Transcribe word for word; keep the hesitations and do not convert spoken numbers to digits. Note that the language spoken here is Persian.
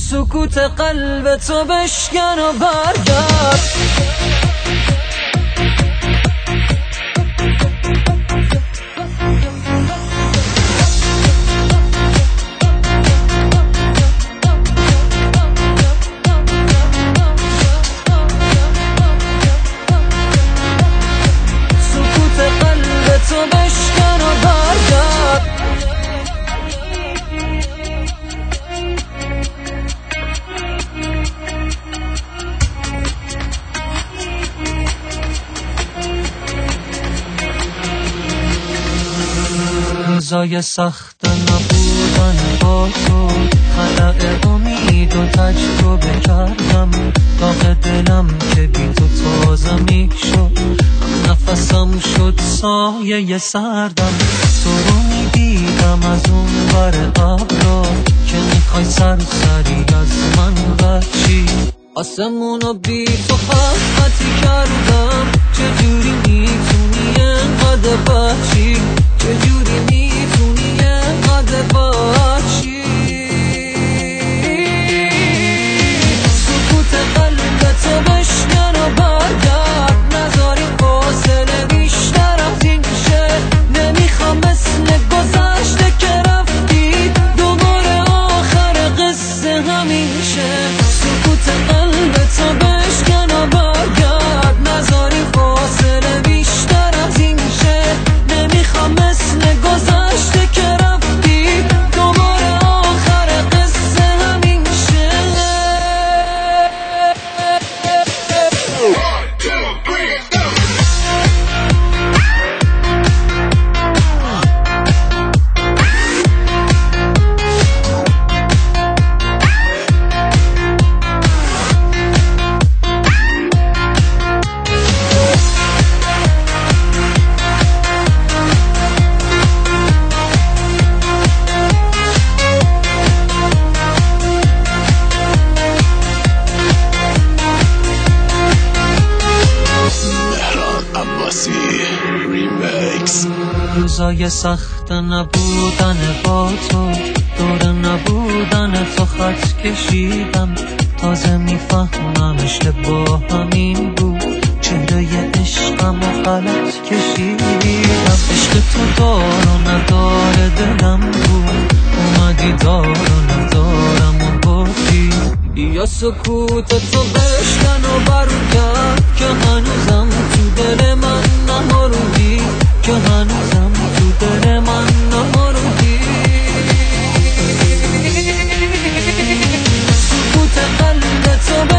سکوت قلب تو بشکن و برگرد. روزای سخت نبودن با تو، خلق امید و تجربه کردم. داغ دلم که بی تو تازه می شد، هم نفسم شد سایه سردم. تو رو می دیدم از اون بر ابرا که میخوای سرسری از من بچی. آسمونو بی تو خطی کردم، چجوری میتونی انقدر بچی؟ چجوری میتونی انقدر بچی؟ سکوت قلب تو بشکن و برگرد، نذاری فاصله بیشتر از این شه. نمیخوام مثل گذشته که رفتی دوباره آخر قصه همین شه. سکوت قلب تو بشکن و برگرد، نذاری فاصله بیشتر از این شه. نمیخوام مثل گذشته که رفتی دوباره آخر قصه همین شه. روزای سخت نبودن با تو، دور نبودن تو خط کشیدم. تازه میفهمم اشتباه همین بود، چهره عشقم و غلط کشیدم. عشق تو دار و نداره دلم بود، اومدی دار و ندارم و گفتی یا سکوت تو بشکن و برگرد، که هنوزم تو دل من نماروندی، که هنوزم تو دل من نماروندی. سکوت قلب تو